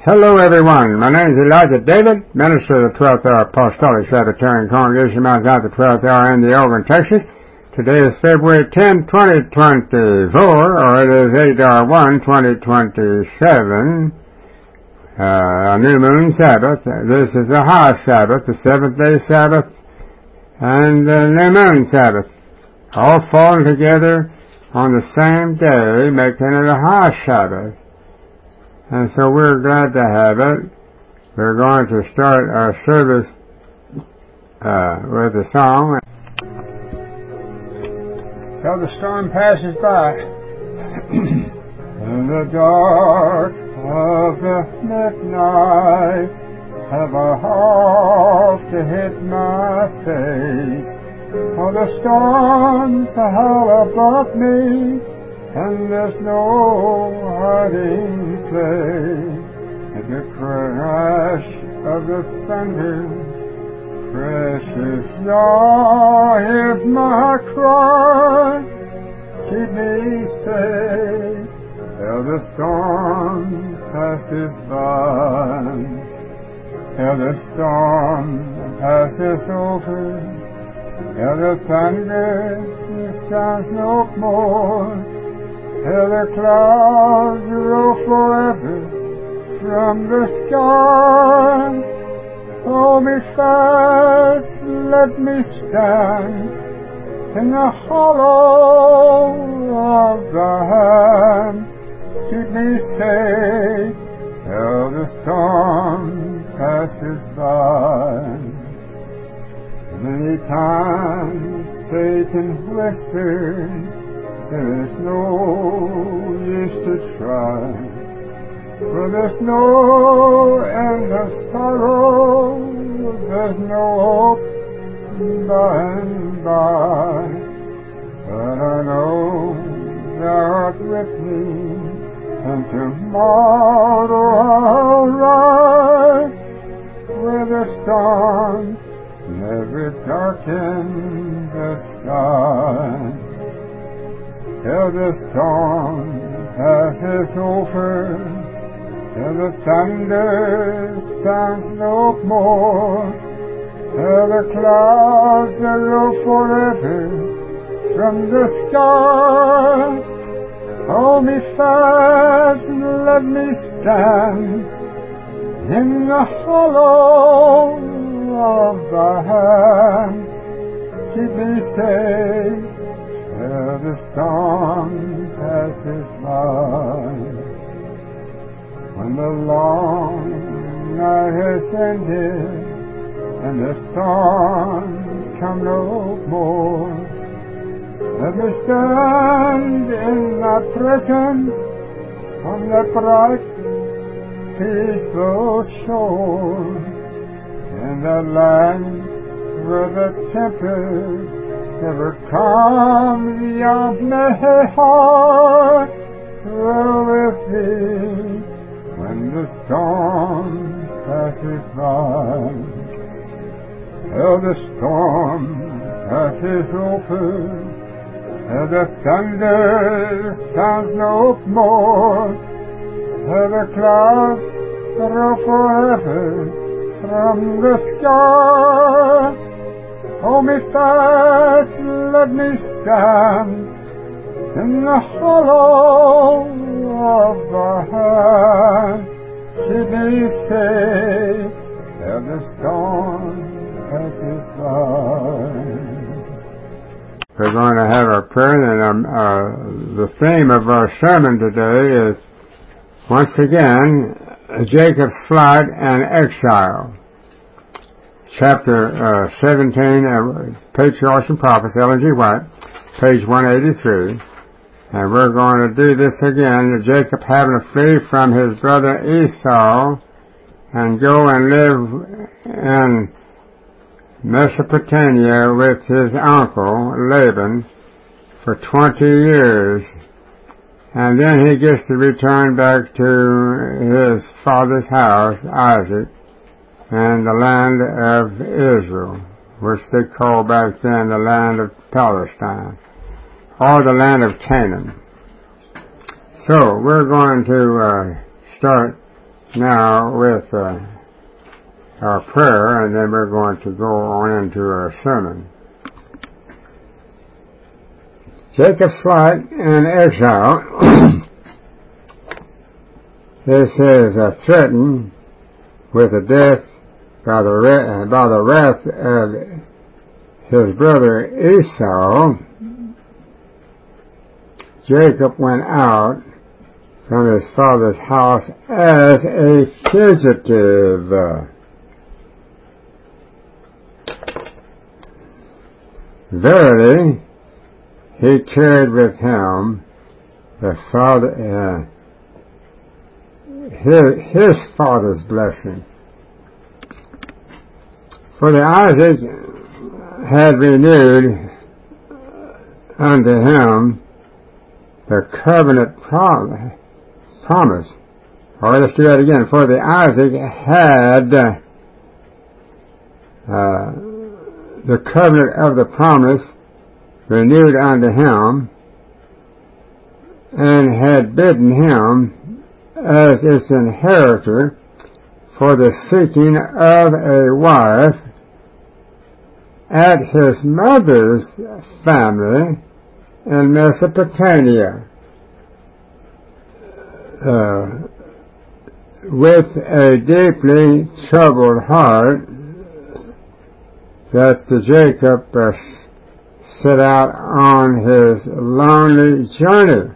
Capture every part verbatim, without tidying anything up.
Hello everyone, my name is Elijah David, minister of the twelfth Hour Apostolic Sabbatarian Congregation, Mount Zion, the twelfth Hour in the Overland, Texas. Today is February tenth, twenty twenty-four, or it is Adar first, twenty twenty-seven, uh, a new moon Sabbath. This is the high Sabbath, the seventh day Sabbath, and the new moon Sabbath, all falling together on the same day, making it a high Sabbath. And so we're glad to have it. We're going to start our service uh, with a song. Till the storm passes by. In the dark of the midnight, have a halt to hit my face. For the storms howl above me, and there's no hiding place. At the crash of the thunder, precious Lord, hear my cry. Keep me safe till the storm passes by. Till the storm passes over, till the thunder sounds no more. Till the clouds roll forever from the sky. Hold me fast, let me stand in the hollow of thy hand. Keep me safe till the storm passes by. Many times Satan whispered, there's no use to try, for there's no end of sorrow, there's no hope by and by. But I know thou art with me, and tomorrow I'll rise, where the storm never darkened the sky. Till the storm passes over, till the thunder sounds no more, till the clouds roll forever from the sky. Hold me fast and let me stand in the hollow of thy hand. Keep me safe till the storm passes by. When the long night has ended and the storms come no more, let me stand in thy presence on that bright, peaceful shore, in that land where the tempest never come, beyond my heart dwell with thee when the storm passes by. Till the storm passes over, till the thunder sounds no more, till the clouds roll forever from the sky. Hold me fast, let me stand in the hollow of thy hand. Keep me safe till the storm passes by. We're going to have our prayer, and um, uh, the theme of our sermon today is, once again, Jacob's flight and exile. Chapter uh, seventeen, uh, Patriarchs and Prophets, Ellen G. White, page one eighty-three. And we're going to do this again. Jacob having to flee from his brother Esau and go and live in Mesopotamia with his uncle Laban for twenty years. And then he gets to return back to his father's house, Isaac, and the land of Israel, which they called back then the land of Palestine, or the land of Canaan. So we're going to uh, start now with uh, our prayer, and then we're going to go on into our sermon. Jacob's flight and exile. This is uh, threatened with the death by the, ra- by the wrath of his brother Esau. Jacob went out from his father's house as a fugitive. Verily, he carried with him the father, uh, his, his father's blessing. For the Isaac had renewed unto him the covenant prom- promise. Or let's do that again. For the Isaac had uh, the covenant of the promise renewed unto him, and had bidden him as its inheritor for the seeking of a wife at his mother's family in Mesopotamia, uh, with a deeply troubled heart, that the Jacob uh, set out on his lonely journey,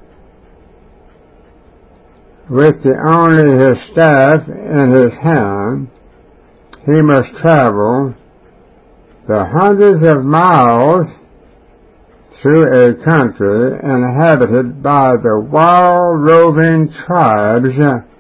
with the only his staff in his hand. He must travel the hundreds of miles through a country inhabited by the wild roving tribes.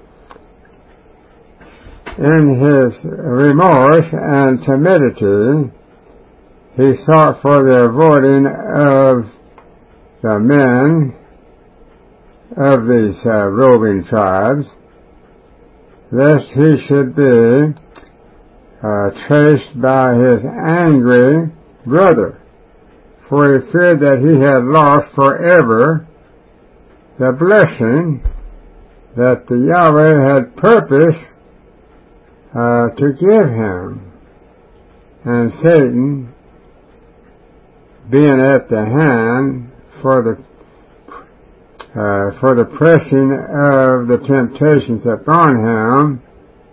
In his remorse and timidity, he sought for the avoiding of the men of these uh, roving tribes, lest he should be uh, traced by his angry brother, for he feared that he had lost forever the blessing that the Yahweh had purposed uh, to give him. And Satan, being at the hand for the uh, for the pressing of the temptations upon him,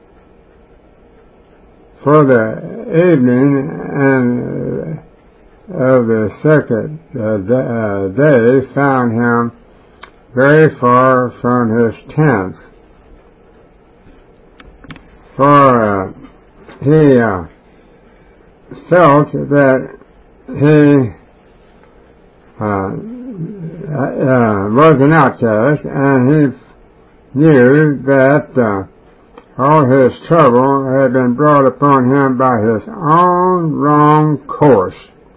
for the evening and of the second uh, day found him very far from his tents. For uh, he uh, felt that he uh, uh, was an outcast, and he knew that uh, all his trouble had been brought upon him by his own wrong course.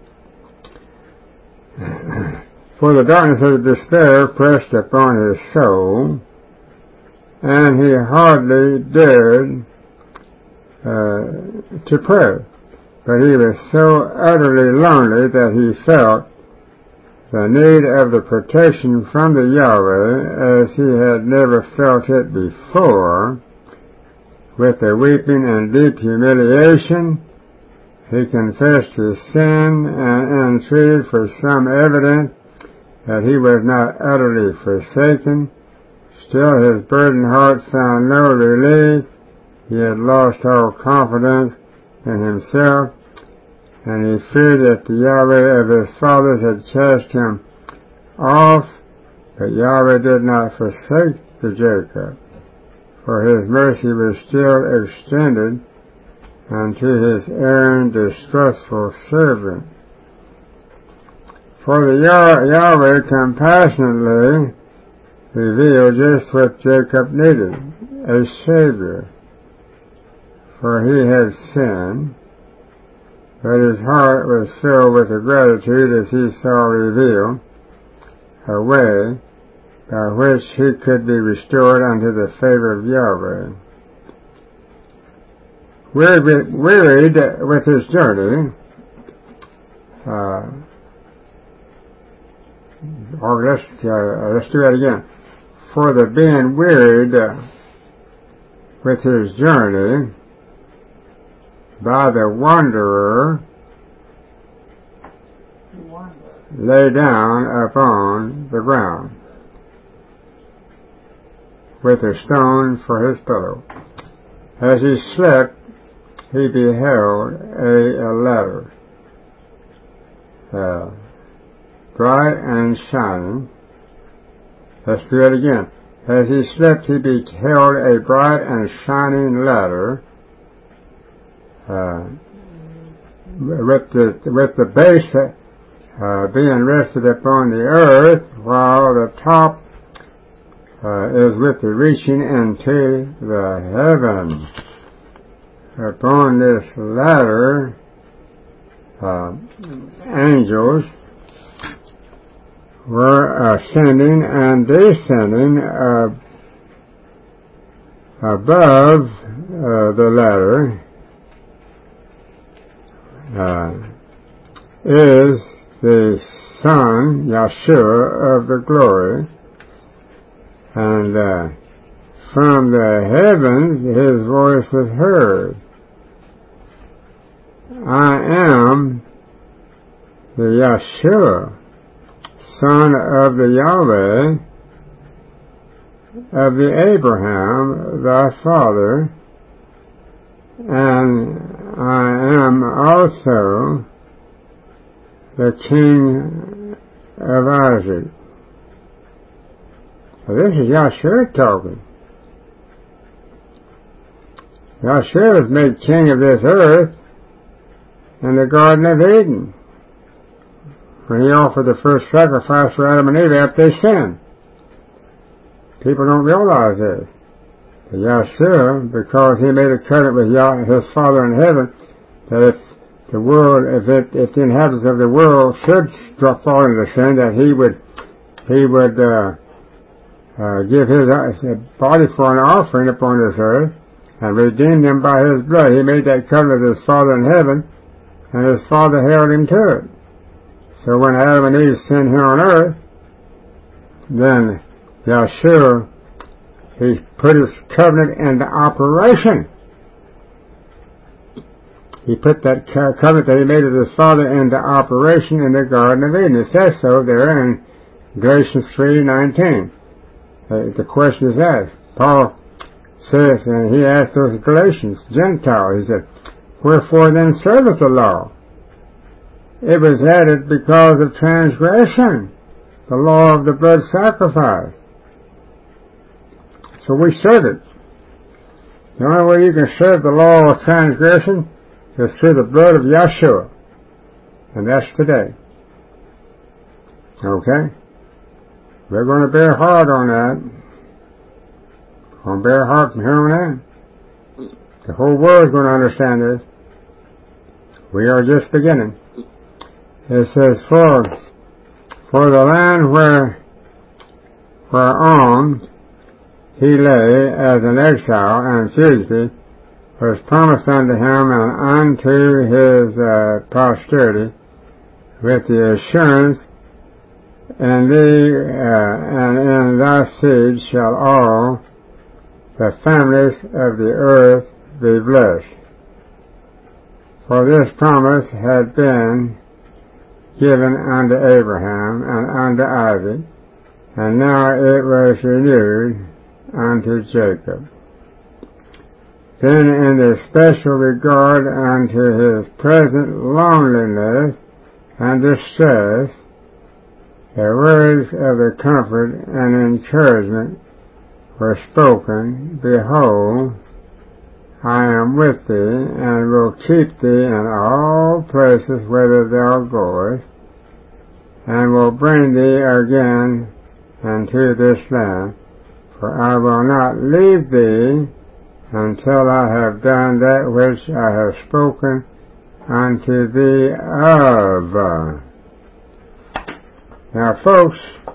For the darkness of despair pressed upon his soul, and he hardly dared uh, to pray. But he was so utterly lonely that he felt the need of the protection from the Yahweh as he had never felt it before. With a weeping and deep humiliation, he confessed his sin and entreated for some evidence that he was not utterly forsaken. Still his burdened heart found no relief. He had lost all confidence in himself, and he feared that the Yahweh of his fathers had cast him off, but Yahweh did not forsake the Jacob, for his mercy was still extended unto his erring, distrustful servant. For the Yah- Yahweh compassionately revealed just what Jacob needed, a Savior. For he had sinned, but his heart was filled with gratitude as he saw revealed a way by which he could be restored unto the favor of Yahweh. Wearied, wearied with his journey, uh, or let's, uh, let's do that again. For the being wearied uh, with his journey by the wanderer lay down upon the ground with a stone for his pillow. As he slept, he beheld a, a ladder, uh, bright and shining. Let's do it again. As he slept, he beheld a bright and shining ladder, uh, with the with the base uh, being rested upon the earth, while the top uh, is with the reaching into the heavens. Upon this ladder, uh, angels were ascending and descending uh, above uh, the ladder. Uh, is the Son, Yeshua, of the glory, and uh, from the heavens his voice was heard. I am the Yeshua, son of the Yahweh, of the Abraham, thy father, and I am also the King of Isaac. So this is Yahshua talking. Yahshua was made king of this earth in the Garden of Eden, when he offered the first sacrifice for Adam and Eve after they sinned. People don't realize this. But Yahshua, because he made a covenant with Yah, his Father in heaven, that if the world, if, it, if the inhabitants of the world should fall into sin, that he would, he would uh, uh, give his uh, body for an offering upon this earth and redeem them by his blood. He made that covenant with his Father in heaven, and his Father held him to it. So when Adam and Eve sinned here on earth, then Yahshua, he put his covenant into operation. He put that covenant that he made with his Father into operation in the Garden of Eden. It says so there in Galatians three nineteen. Uh, the question is asked. Paul says, and he asked those Galatians, Gentiles, he said, wherefore then serveth the law? It was added because of transgression, the law of the blood sacrifice. So we serve it. The only way you can serve the law of transgression is through the blood of Yahshua. And that's today. Okay? We're going to bear hard on that. We're going to bear hard from here on in. The whole world is going to understand this. We are just beginning. It says, for, for the land where, whereon he lay as an exile and fugitive was promised unto him and unto his uh, posterity with the assurance, and thee uh, and in thy seed shall all the families of the earth be blessed. For this promise had been given unto Abraham and unto Isaac, and now it was renewed unto Jacob. Then in the special regard unto his present loneliness and distress, the words of the comfort and encouragement were spoken, Behold, I am with thee, and will keep thee in all places whither thou goest, and will bring thee again unto this land, for I will not leave thee until I have done that which I have spoken unto thee of. Now, folks,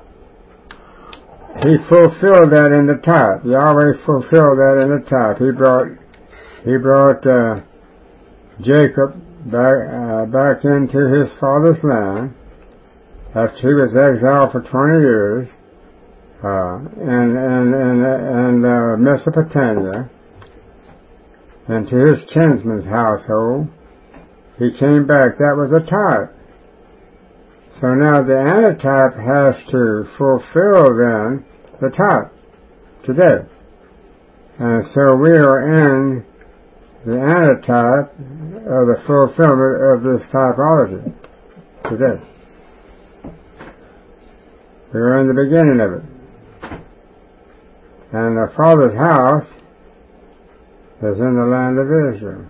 he fulfilled that in the type. Yahweh fulfilled that in the type. He brought, he brought uh, Jacob back uh, back into his father's land after he was exiled for twenty years uh, in in in, in uh, Mesopotamia, and to his kinsman's household. He came back. That was a type. So now the antitype has to fulfill then the type today. And so we are in the antitype of the fulfillment of this typology today. We are in the beginning of it. And the Father's house is in the land of Israel.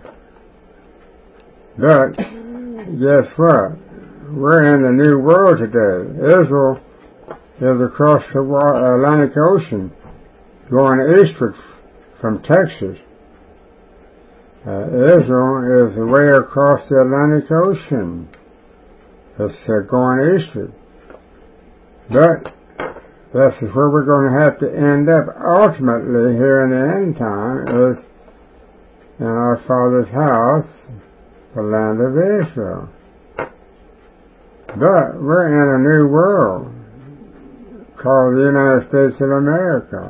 But, guess what? We're in the new world today. Israel is across the Atlantic Ocean, going eastward from Texas. Uh, Israel is way across the Atlantic Ocean. It's uh, going eastward. But this is where we're going to have to end up ultimately here in the end time, is in our Father's house, the land of Israel. But we're in a new world called the United States of America,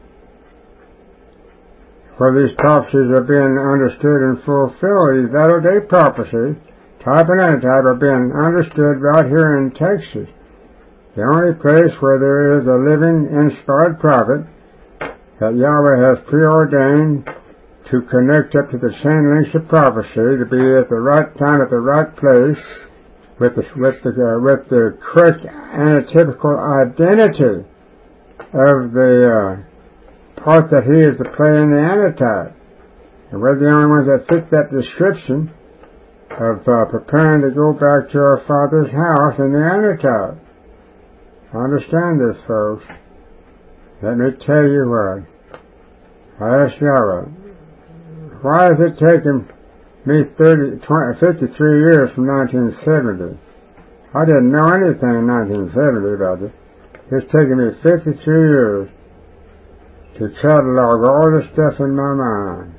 where these prophecies are being understood and fulfilled. These latter-day prophecies, type and antitype, are being understood right here in Texas. The only place where there is a living, inspired prophet that Yahweh has preordained to connect up to the chain links of prophecy, to be at the right time, at the right place, with the, with the, uh, with the correct antitypical identity of the uh, part that he is to play in the antitype. And we're the only ones that fit that description of uh, preparing to go back to our Father's house in the antitype. Understand this, folks. Let me tell you what. I asked Yahweh, why has it taken me thirty, twenty, fifty-three years from nineteen seventy? I didn't know anything in nineteen seventy about it. It's taken me fifty-three years to catalog all the stuff in my mind.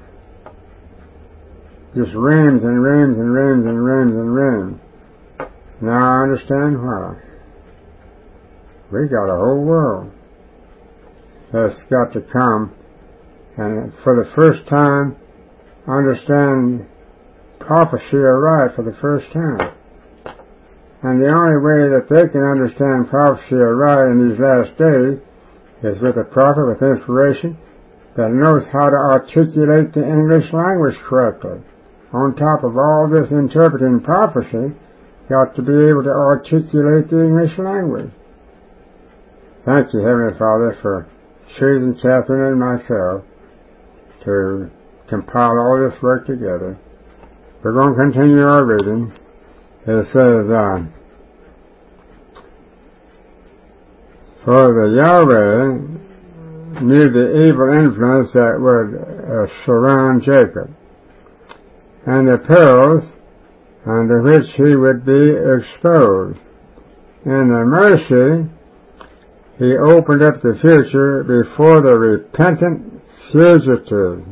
Just reams and reams and reams and reams and reams. Now I understand why. We got a whole world that's got to come and for the first time understand prophecy aright for the first time. And the only way that they can understand prophecy aright in these last days is with a prophet with inspiration that knows how to articulate the English language correctly. On top of all this interpreting prophecy, got to be able to articulate the English language. Thank you, Heavenly Father, for choosing Catherine and myself to compile all this work together. We're going to continue our reading. It says, uh, for the Yahweh knew the evil influence that would uh, surround Jacob, and the perils under which he would be exposed. In the mercy, he opened up the future before the repentant fugitive,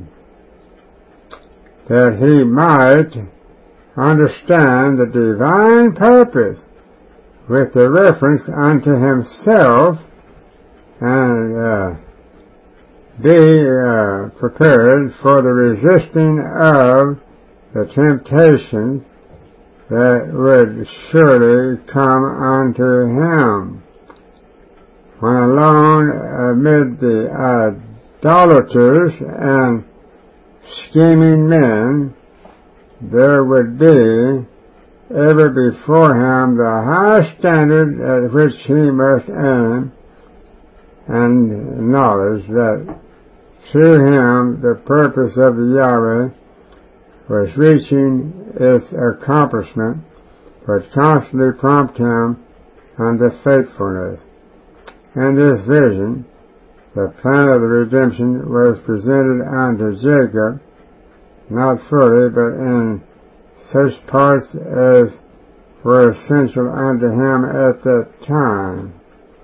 that he might understand the divine purpose with the reference unto himself and uh, be uh, prepared for the resisting of the temptations that would surely come unto him. When alone amid the idolaters and scheming men, there would be ever before him the high standard at which he must aim, and knowledge that through him the purpose of the Yahweh was reaching its accomplishment, would constantly prompt him unto faithfulness. In this vision, the plan of the redemption was presented unto Jacob, not fully, but in such parts as were essential unto him at that time.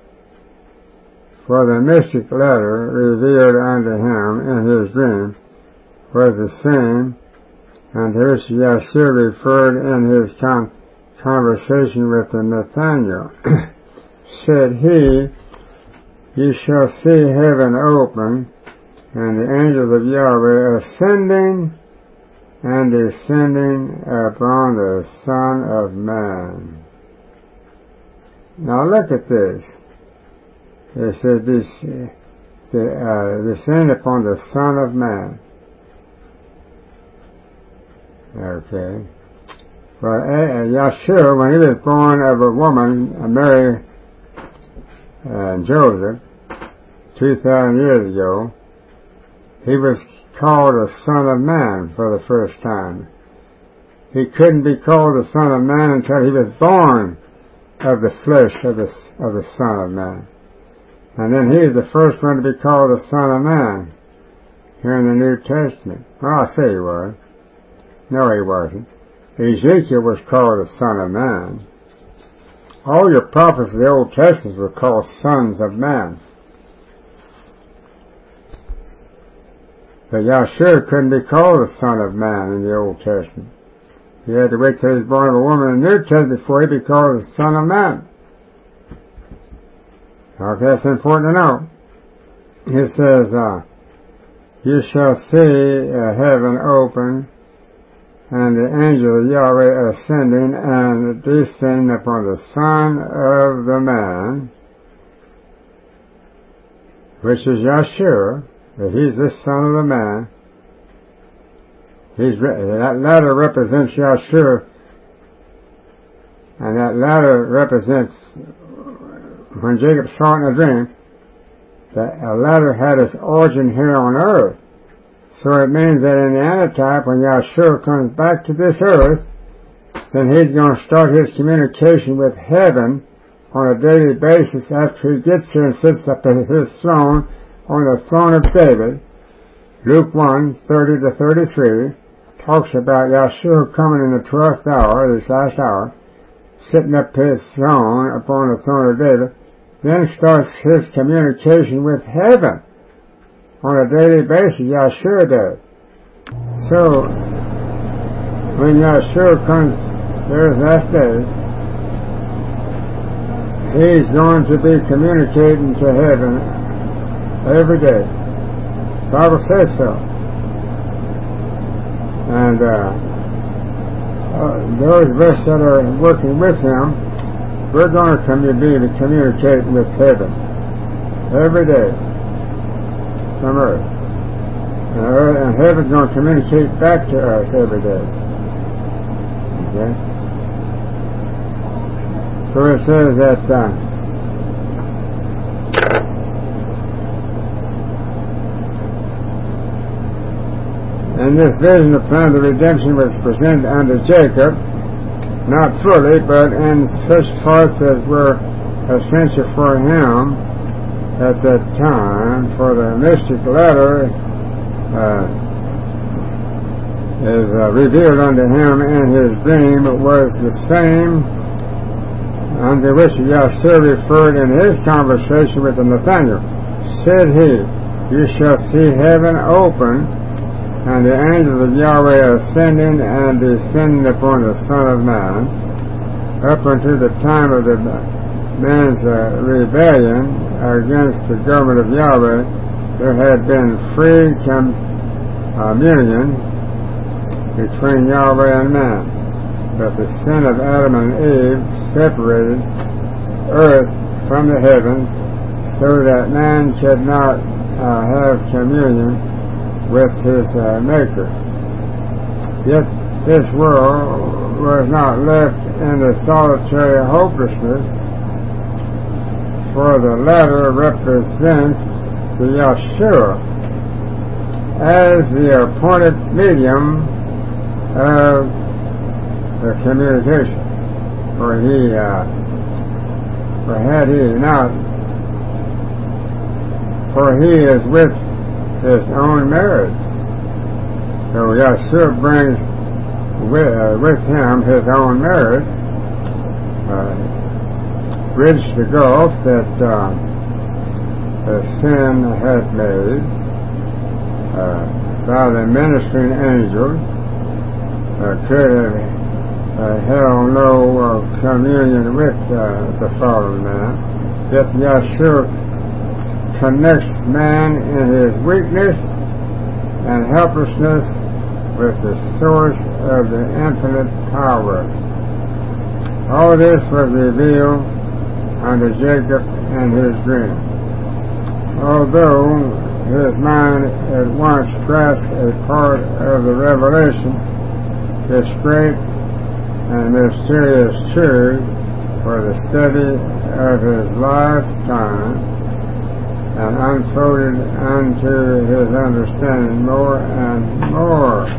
For the mystic letter revealed unto him in his dream was the same unto which Yeshua referred in his con- conversation with Nathanael. Said he, "Ye shall see heaven open, and the angels of Yahweh ascending and descending upon the Son of Man. Now look at this. It says this, the, uh, descend upon the Son of Man. Okay. Well, uh, Yeshua, when he was born of a woman, uh, Mary and Joseph, two thousand years ago, he was called a Son of Man for the first time. He couldn't be called the Son of Man until he was born of the flesh of the, of the Son of Man. And then he is the first one to be called the Son of Man here in the New Testament. Well, I say he was. No, he wasn't. Ezekiel was called the Son of Man. All your prophets of the Old Testament were called sons of man. But Yahshua couldn't be called the Son of Man in the Old Testament. He had to wait till he was born of a woman in the New Testament before he'd be called the Son of Man. Okay, that's important to know. It says, uh, you shall see uh, heaven open, and the angel of Yahweh ascending and descending upon the Son of the Man, which is Yahshua, that he's the Son of the Man. He's, that ladder represents Yahshua, and that ladder represents, when Jacob saw it in a dream, that a ladder had its origin here on earth. So it means that in the antitype, when Yahshua comes back to this earth, then he's going to start his communication with heaven on a daily basis after he gets here and sits up at his throne, on the throne of David. Luke one, thirty to thirty-three, talks about Yahshua coming in the twelfth hour, this last hour, sitting up his throne upon the throne of David, then starts his communication with heaven on a daily basis. Yahshua does. So, when Yahshua comes there his last day, he's going to be communicating to heaven every day. The Bible says so. And uh, uh, those of us that are working with him, we're going to come to be communicating with heaven every day from earth. And, earth, and heaven's going to communicate back to us every day. Okay? So it says that uh, in this vision the plan of redemption was presented unto Jacob, not fully, but in such parts as were essential for him at that time, for the mystic letter uh, is uh, revealed unto him in his dream. It was the same unto which Yahshua referred in his conversation with Nathanael. Said he, you shall see heaven open, and the angels of Yahweh ascending and descending upon the Son of Man. Up unto the time of the man's uh, rebellion against the government of Yahweh, there had been free communion between Yahweh and man. But the sin of Adam and Eve separated earth from the heaven, so that man could not uh, have communion with his uh, Maker. Yet this world was not left in the solitary hopelessness, for the latter represents the Yahshua as the appointed medium of the communication. For he, uh, for had he not, for he is with his own marriage. So Yahshua brings with, uh, with him his own marriage, uh, bridged the gulf that uh, the sin had made uh, by the ministering angels. Uh, could have uh, held no uh, communion with uh, the fallen man. Yet Yahshua connects man in his weakness and helplessness with the source of the infinite power. All this was revealed unto Jacob in his dream. Although his mind at once grasped a part of the revelation, this great and mysterious truth for the study of his lifetime, and unfolded unto his understanding more and more.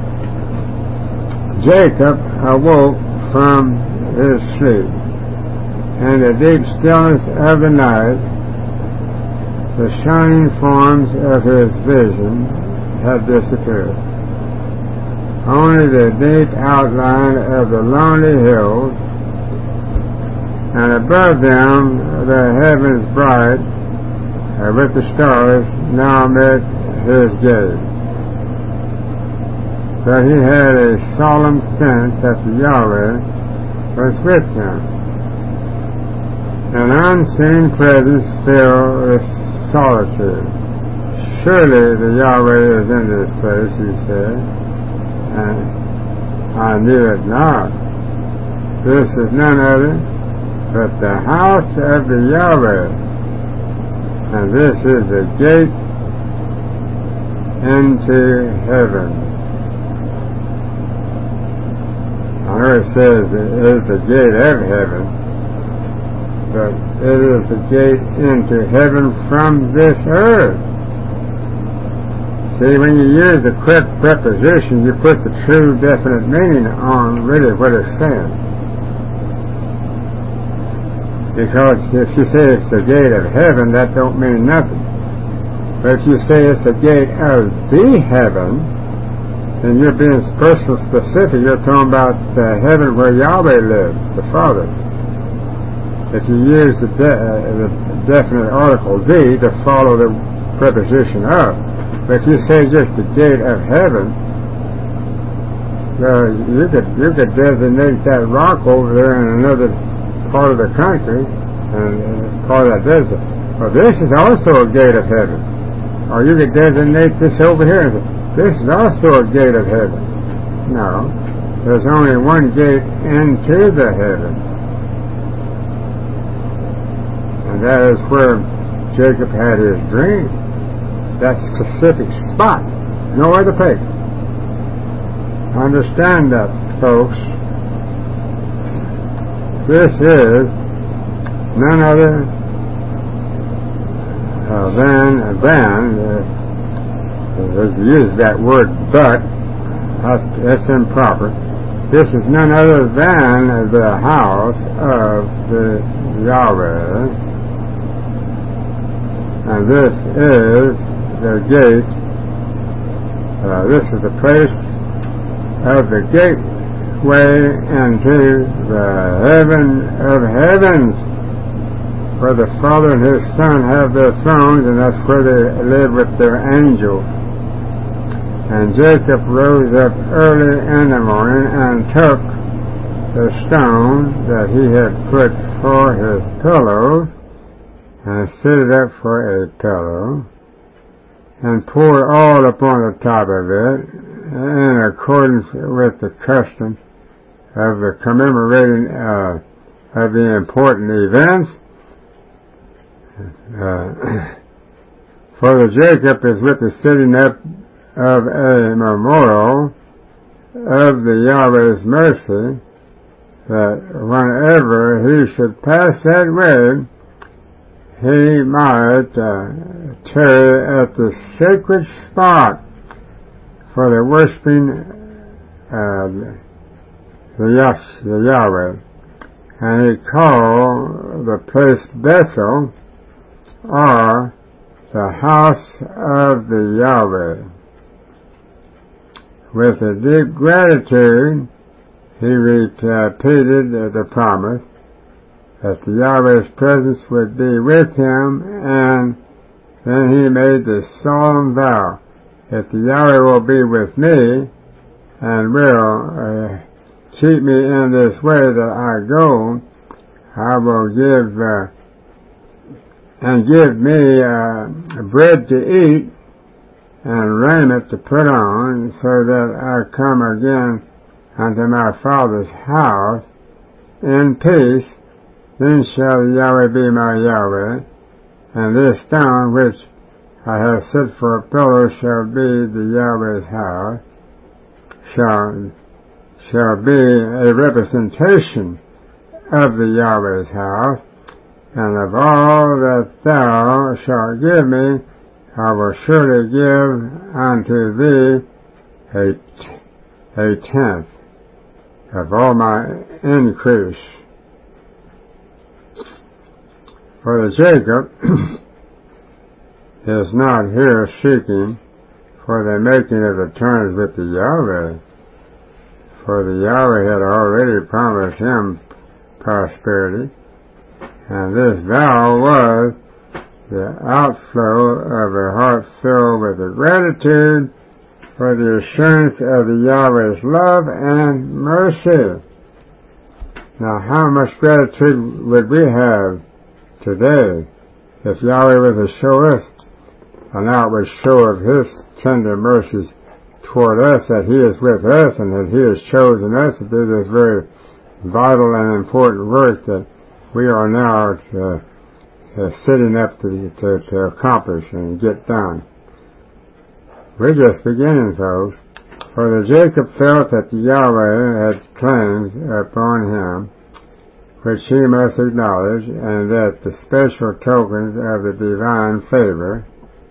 Jacob awoke from his sleep. In the deep stillness of the night, the shining forms of his vision had disappeared. Only the deep outline of the lonely hills, and above them the heavens bright uh, with the stars now met his gaze. But he had a solemn sense that the Yahweh was with him. An unseen presence filled the solitude. Surely the Yahweh is in this place, he said, and I knew it not. This is none other but the house of the Yahweh, and this is the gate into heaven. I know it says it is the gate of heaven, but it is the gate into heaven from this earth. See, when you use the correct preposition, you put the true definite meaning on really what it's saying. Because if you say it's the gate of heaven, that don't mean nothing. But if you say it's the gate of the heaven, then you're being personal specific. You're talking about the heaven where Yahweh lives, the Father. If you use the, de- uh, the definite article the to follow the preposition of, but if you say just the gate of heaven, uh, you could you could designate that rock over there in another part of the country and uh, part of that desert. Well, this is also a gate of heaven. Or you could designate this over here and say, this is also a gate of heaven. No, there's only one gate into the heaven. And that is where Jacob had his dream. That specific spot. No other place. Understand that, folks. This is none other uh, than, than uh, uh, use that word but, that's, that's improper. This is none other than the house of the Yahweh, and this is the gate, uh, this is the place of the gateway into the heaven of heavens, where the Father and His Son have their thrones, and that's where they live with their angels. And Jacob rose up early in the morning and took the stone that he had put for his pillows and set it up for a pillow, and poured oil upon the top of it, in accordance with the custom of the commemorating uh, of the important events. Uh, for the Jacob is with the setting up of a memorial of the Yahweh's mercy, that whenever he should pass that way, he might uh, tarry at the sacred spot for the worshiping uh, the, Yah- the Yahweh. And he called the place Bethel, or the house of the Yahweh. With a deep gratitude, he repeated the promise that the Yahweh's presence would be with him, and then he made the solemn vow, if the Yahweh will be with me and will uh, keep me in this way that I go, I will give uh, and give me uh, bread to eat and raiment to put on, so that I come again unto my father's house in peace, then shall Yahweh be my Yahweh, and this stone which I have set for a pillar shall be the Yahweh's house, shall, shall be a representation of the Yahweh's house, and of all that thou shalt give me, I will surely give unto thee a, t- a tenth of all my increase. For the Jacob is not here seeking for the making of the terms with the Yahweh, for the Yahweh had already promised him prosperity, and this vow was the outflow of a heart filled with the gratitude for the assurance of the Yahweh's love and mercy. Now, how much gratitude would we have today if Yahweh was to show us an outward show of His tender mercies toward us, that He is with us and that He has chosen us to do this very vital and important work that we are now to, uh, sitting up to, to, to accomplish and get done. We're just beginning, folks. For the Jacob felt that the Yahweh had claims upon him, which he must acknowledge, and that the special tokens of the divine favor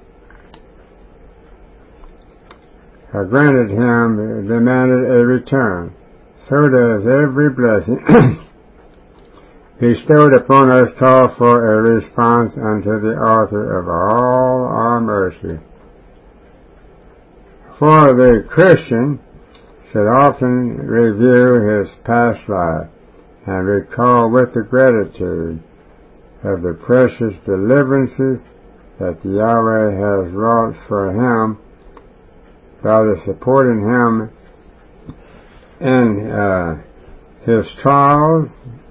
had granted him demanded a return. So does every blessing bestowed upon us call for a response unto the author of all our mercy. For the Christian should often review his past life and recall with the gratitude of the precious deliverances that the Yahweh has wrought for him by the supporting him in uh, his trials,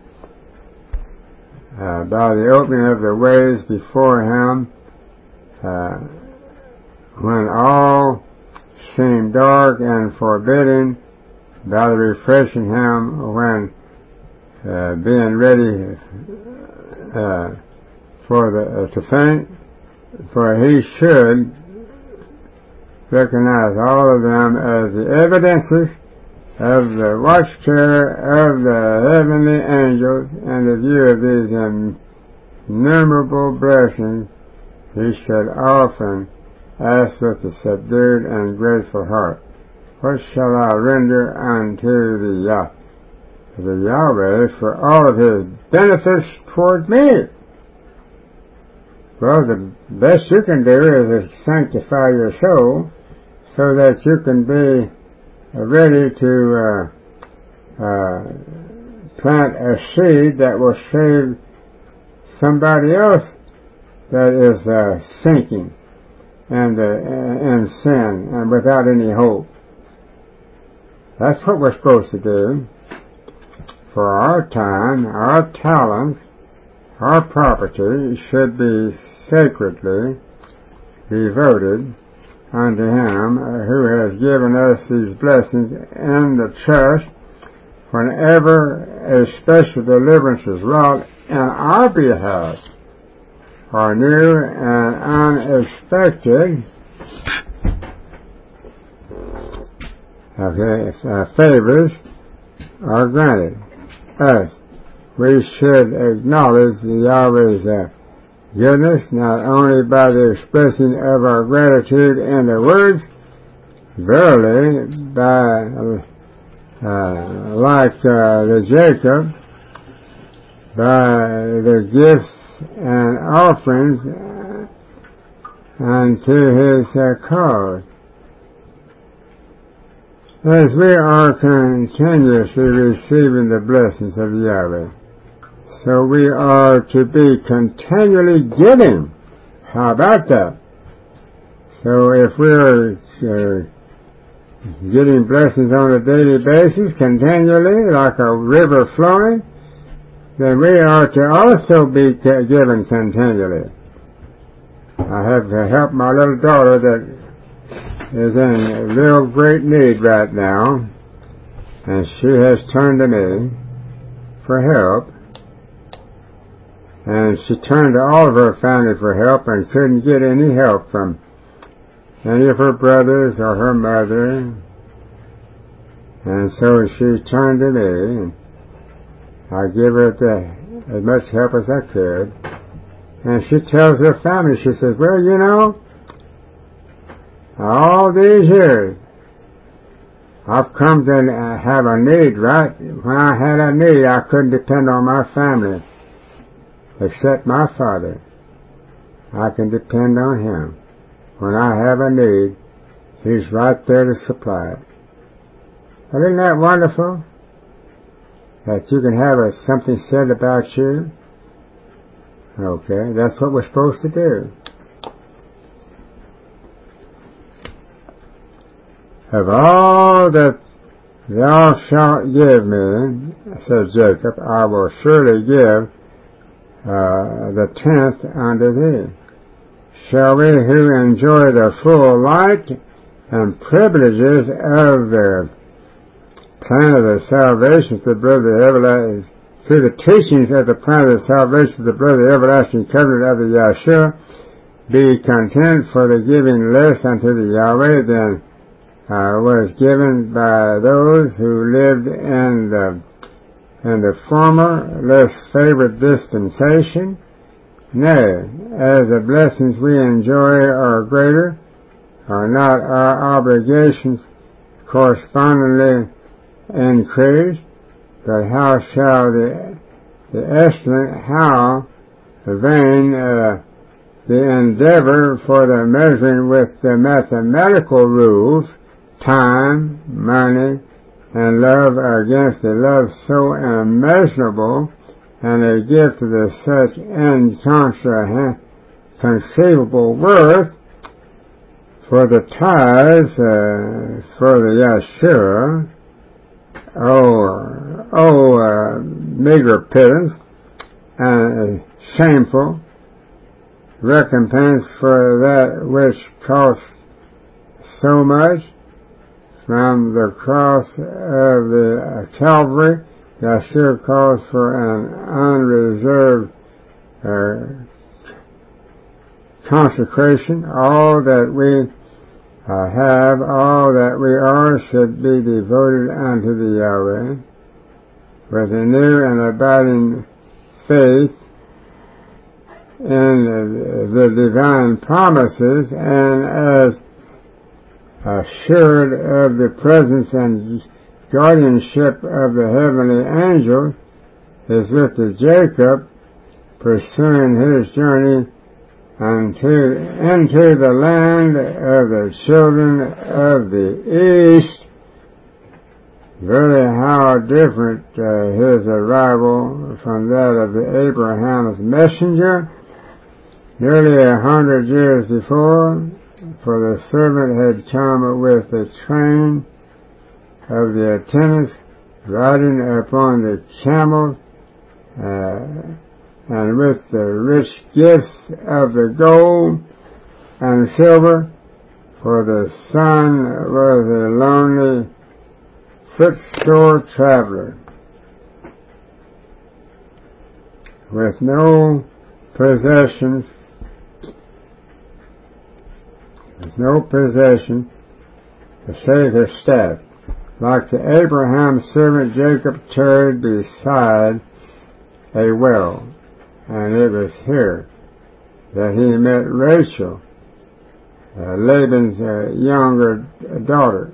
uh, by the opening of the ways before him uh, when all seemed dark and forbidding, by the refreshing him when uh, being ready uh, for the uh, to faint, for he should recognize all of them as the evidences of the watchcare of the heavenly angels, and in view of these innumerable blessings, he should often ask with a subdued and grateful heart, what shall I render unto the, Yah- the Yahweh for all of His benefits toward me? Well, the best you can do is to sanctify your soul so that you can be ready to uh, uh, plant a seed that will save somebody else that is uh, sinking and uh, in sin and without any hope. That's what we're supposed to do. For our time, our talents, our property should be sacredly devoted unto Him who has given us these blessings in the trust whenever a special deliverance is wrought in our behalf, or new and unexpected okay, uh, favors are granted us. We should acknowledge the Yahweh's uh, goodness not only by the expressing of our gratitude in the words, verily by uh, like uh, the Jacob, by the gifts and offerings unto His uh, cause. As we are continuously receiving the blessings of Yahweh, so we are to be continually giving. How about that? So if we're uh, getting blessings on a daily basis, continually, like a river flowing, then we are to also be given continually. I have to help my little daughter that is in real great need right now, and she has turned to me for help. And she turned to all of her family for help and couldn't get any help from any of her brothers or her mother. And so she turned to me, and I gave her the, as much help as I could. And she tells her family, she says, well, you know, all these years, I've come to have a need, right? When I had a need, I couldn't depend on my family, except my father. I can depend on him. When I have a need, he's right there to supply it. Well, isn't that wonderful? That you can have a, something said about you? Okay, that's what we're supposed to do. Of all that thou shalt give me, said Jacob, I will surely give uh, the tenth unto thee. Shall we who enjoy the full light and privileges of the plan of the salvation of the brother everlasting, through the teachings of the plan of the salvation of the brother everlasting covenant of the Yahshua, be content for the giving less unto the Yahweh than uh, was given by those who lived in the in the former less favored dispensation? Nay, as the blessings we enjoy are greater, are not our obligations correspondingly increased? But how shall the the estimate, how the vain uh, the endeavor for the measuring with the mathematical rules, time, money, and love against a love so immeasurable, and a gift of the such inconceivable worth, for the tithes, uh, for the Yahshua, oh, oh, uh, meager pittance, and shameful recompense for that which costs so much. From the cross of the Calvary, Yahshua calls for an unreserved uh, consecration. All that we uh, have, all that we are, should be devoted unto the Yahweh, with a new and abiding faith in the divine promises, and as assured of the presence and guardianship of the heavenly angels, is with the Jacob pursuing his journey unto, into the land of the children of the east. Very how different uh, his arrival from that of the Abraham's messenger nearly a hundred years before. For the servant had come with the train of the attendants, riding upon the camels, uh, and with the rich gifts of the gold and silver, for the son was a lonely, footsore traveler, with no possessions, with no possession to save his staff. Like the Abraham servant, Jacob tarried beside a well, and it was here that he met Rachel, uh, Laban's uh, younger daughter.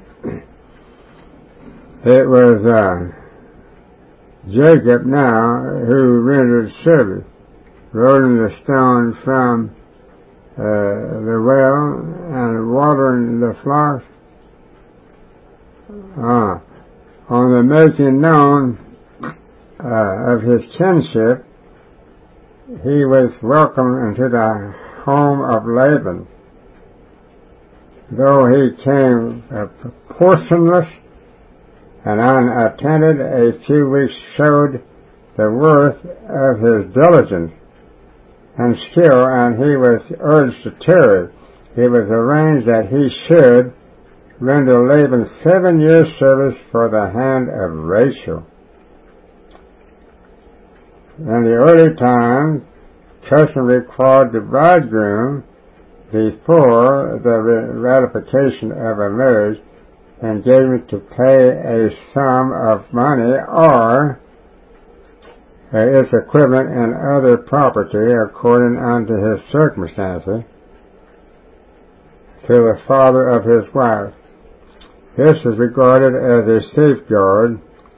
It was uh, Jacob now who rendered service, rolling the stone from Uh, the well and watering the flocks. Uh, on the making known uh, of his kinship, he was welcomed into the home of Laban. Though he came uh, portionless and unattended, a few weeks showed the worth of his diligence and skill, and he was urged to tarry. It was arranged that he should render Laban seven years' service for the hand of Rachel. In the early times, custom required the bridegroom, before the ratification of a marriage, engagement to pay a sum of money or its equivalent in other property according unto his circumstances to the father of his wife. This is regarded as a safeguard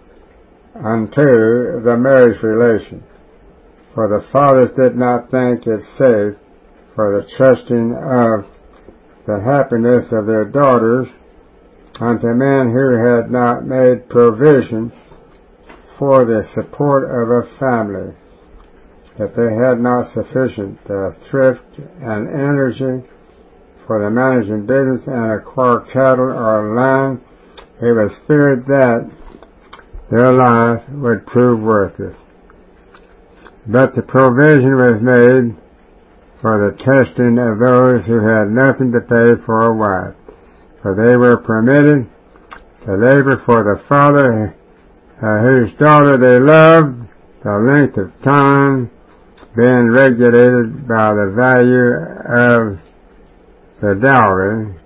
unto the marriage relation, for the fathers did not think it safe for the trusting of the happiness of their daughters unto men who had not made provision for the support of a family, that they had not sufficient uh, thrift and energy for the managing business and acquire cattle or land. It was feared that their life would prove worthless. But the provision was made for the testing of those who had nothing to pay for a wife, for they were permitted to labor for the father uh, whose daughter they loved, the length of time being regulated by the value of the dowry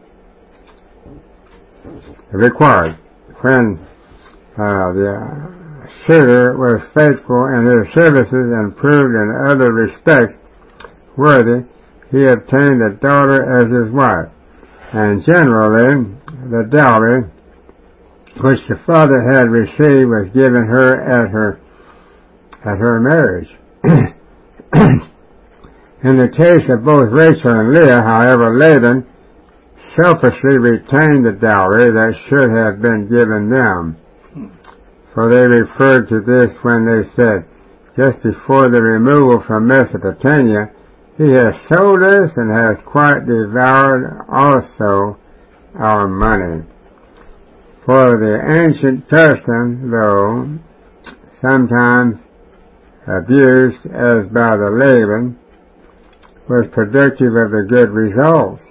required. When uh, the suitor was faithful in his services and proved in other respects worthy, he obtained the daughter as his wife, and generally the dowry which the father had received was given her at her at her marriage. In the case of both Rachel and Leah, however, Laban selfishly retained the dowry that should have been given them, for they referred to this when they said, just before the removal from Mesopotamia, he has sold us and has quite devoured also our money. For the ancient custom, though sometimes abused as by the Laban, was predictive of the good results.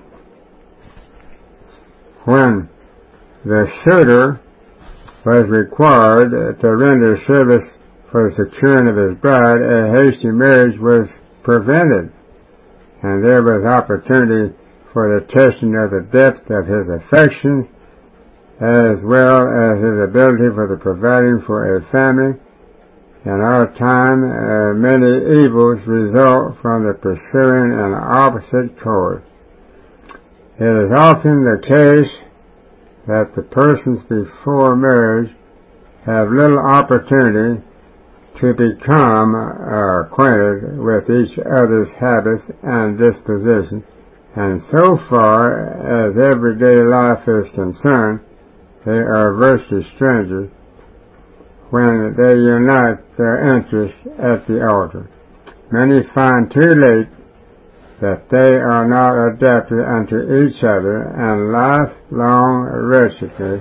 When the suitor was required to render service for the securing of his bride, a hasty marriage was prevented, and there was opportunity for the testing of the depth of his affections, as well as his ability for the providing for a family. In our time, uh, many evils result from the pursuing an opposite course. It is often the case that the persons before marriage have little opportunity to become uh, acquainted with each other's habits and disposition, and so far as everyday life is concerned, they are virtually strangers when they unite their interests at the altar. Many find too late that they are not adapted unto each other, and lifelong wretchedness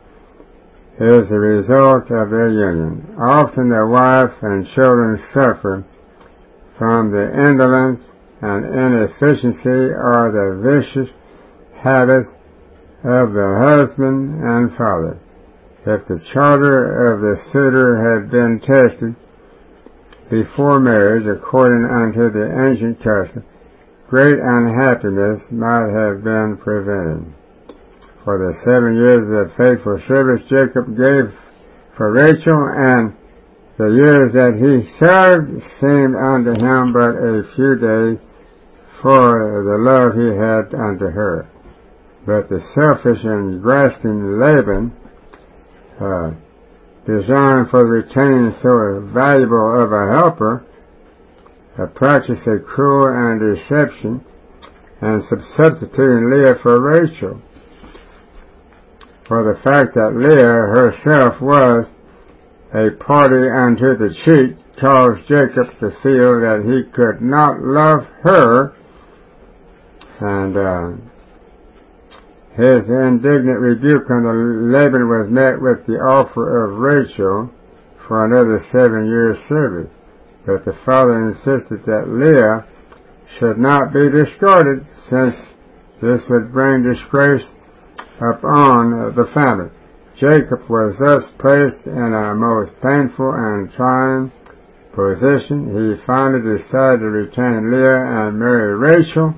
is the result of their union. Often the wife and children suffer from the indolence and inefficiency or the vicious habits of the husband and father. If the charter of the suitor had been tested before marriage according unto the ancient custom, great unhappiness might have been prevented. For the seven years of faithful service Jacob gave for Rachel, and the years that he served seemed unto him but a few days for the love he had unto her. But the selfish and grasping Laban, uh, designed for retaining so valuable of a helper, uh, practiced a cruel and deception, and substituting Leah for Rachel. For the fact that Leah herself was a party unto the cheat caused Jacob to feel that he could not love her, and uh, his indignant rebuke unto Laban was met with the offer of Rachel for another seven years' service. But the father insisted that Leah should not be discarded, since this would bring disgrace upon the family. Jacob was thus placed in a most painful and trying position. He finally decided to retain Leah and marry Rachel.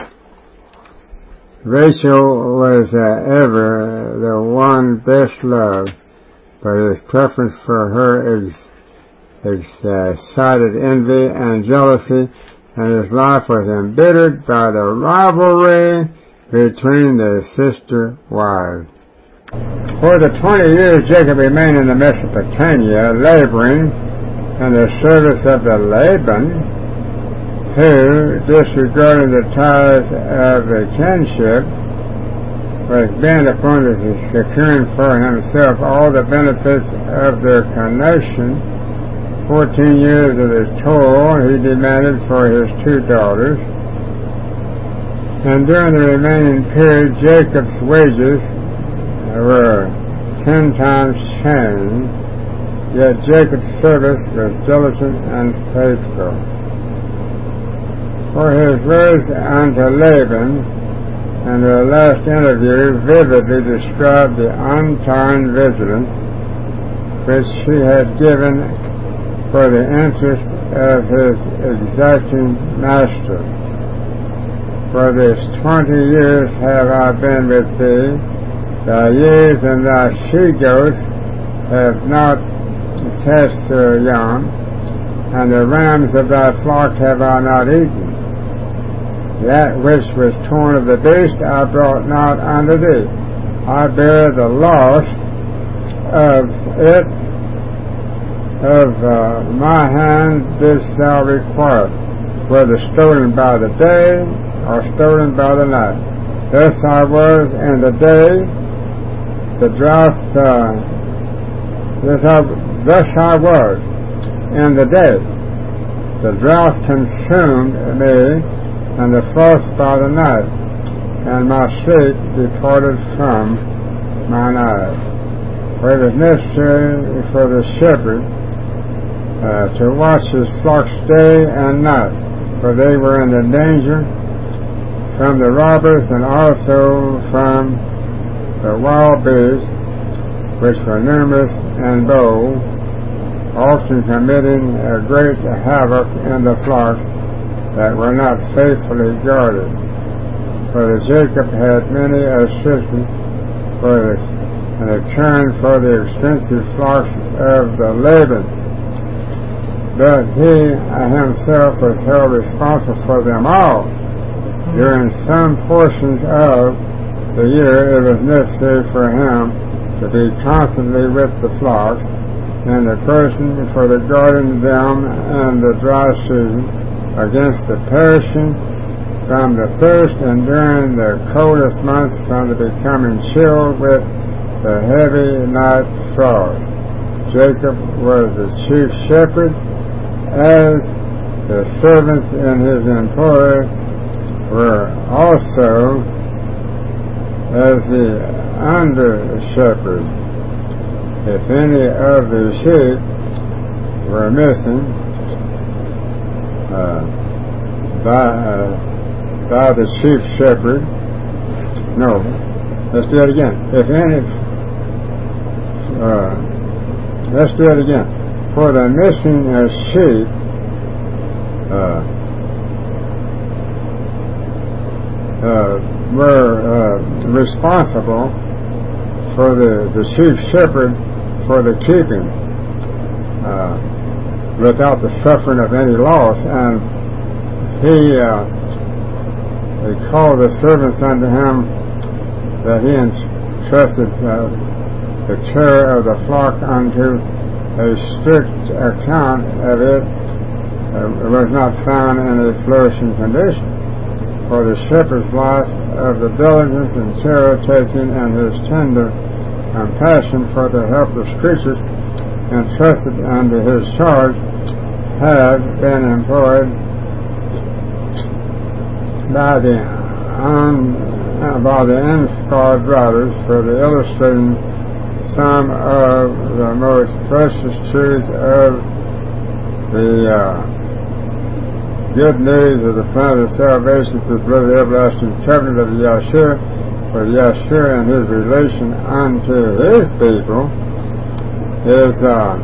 Rachel was uh, ever the one best loved, but his preference for her ex- excited envy and jealousy, and his life was embittered by the rivalry between the sister wives. For the twenty years Jacob remained in the Mesopotamia, laboring in the service of the Laban, who, disregarding the ties of the kinship, was bent upon securing for himself all the benefits of their connection. Fourteen years of his toil he demanded for his two daughters, and during the remaining period Jacob's wages were ten times changed, yet Jacob's service was diligent and faithful. For his words unto Laban in their last interview vividly described the untiring vigilance which he had given for the interest of his exacting master. For this twenty years have I been with thee, thy ewes and thy she-goats have not cast their young, and the rams of thy flock have I not eaten. That which was torn of the beast I brought not unto thee. I bear the loss of it, of uh, my hand didst thou require, whether stolen by the day or stolen by the night. Thus I was in the day, the drought, uh, thus, I, thus I was in the day, the drought consumed me, and the frost by the night, and my sleep departed from mine eyes. For it was necessary for the shepherd uh, to watch his flocks day and night, for they were in the danger from the robbers and also from the wild beasts, which were numerous and bold, often committing a great havoc in the flocks that were not faithfully guarded. For the Jacob had many assistants for the, in return for the extensive flocks of the Laban, but he himself was held responsible for them all. During some portions of the year it was necessary for him to be constantly with the flock, and the person for the guarding them in the dry season against the perishing from the thirst, and during the coldest months from the becoming chilled with the heavy night frost. Jacob was the chief shepherd, as the servants in his employ were also as the under shepherd. If any of the sheep were missing, Uh, by, uh, by the chief shepherd. No, let's do it again. If any, uh, let's do it again. For the missing uh, sheep, uh, uh, were uh, responsible for the, the chief shepherd for the keeping. Uh, without the suffering of any loss, and he, uh, he called the servants unto him that he entrusted uh, the care of the flock unto a strict account of it, uh, was not found in a flourishing condition. For the shepherd's life of the diligence and care taking and his tender compassion for the helpless creatures entrusted under his charge have been employed by the un, by the unscarred writers for the illustrating some of the most precious truths of the uh, good news of the plan of salvation through the blood of the everlasting covenant of Yahshua, for Yeshua and his relation unto his people is uh,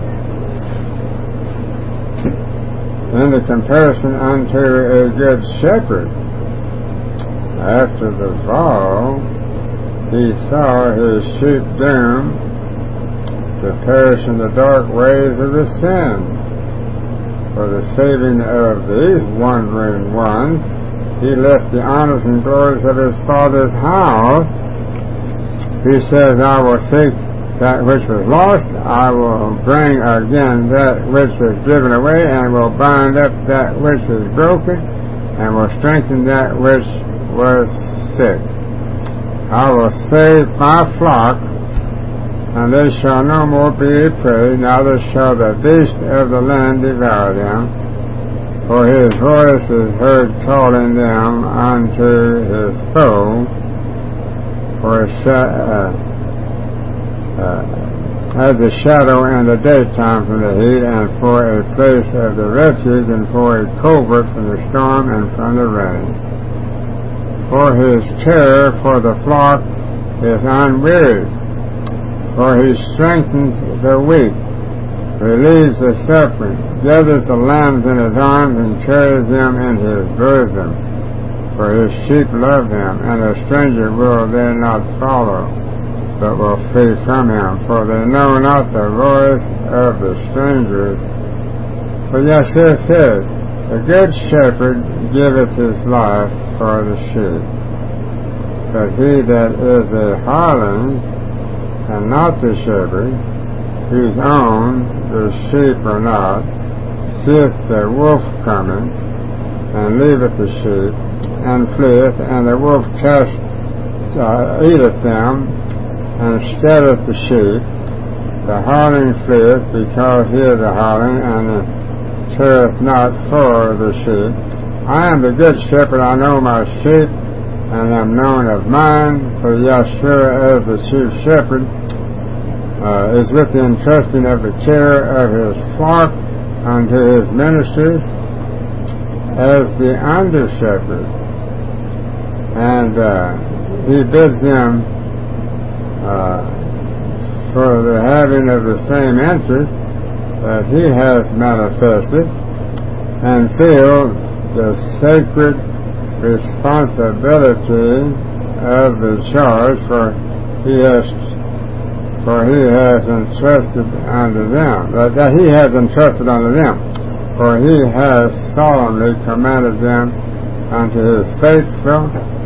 in the comparison unto a good shepherd. After the fall, he saw his sheep doomed to perish in the dark ways of the sin. For the saving of these wandering ones, he left the honors and glories of his Father's house. He says, I will seek that which was lost, I will bring again that which was driven away, and will bind up that which is broken, and will strengthen that which was sick. I will save my flock, and they shall no more be a prey, neither shall the beast of the land devour them. For his voice is heard calling them unto his foe, for a sh- uh, uh, as a shadow in the daytime from the heat, and for a place of the refuge, and for a covert from the storm and from the rain. For his care for the flock is unwearied. For he strengthens the weak, relieves the suffering, gathers the lambs in his arms, and carries them in his bosom. For his sheep love him, and a stranger will they not follow, but will flee from him. For they know not the voice of the strangers. For Yeshua said, the good shepherd giveth his life for the sheep. But he that is a hireling, and not the shepherd, whose own the sheep are not, seeth the wolf coming, and leaveth the sheep, and fleeth, and the wolf cast, uh, eateth them, and scattereth the sheep. The hireling fleeth, because he is a hireling, and careth not for the sheep. I am the good shepherd, I know my sheep, and am known of mine. For Yeshua, as the chief shepherd, uh, is with the entrusting of the care of his flock unto his ministers as the under shepherd, and uh, he bids them uh, for the having of the same interest that he has manifested, and feel the sacred responsibility of the charge, for he has for he has entrusted unto them that, that he has entrusted unto them, for he has solemnly commanded them unto his faithful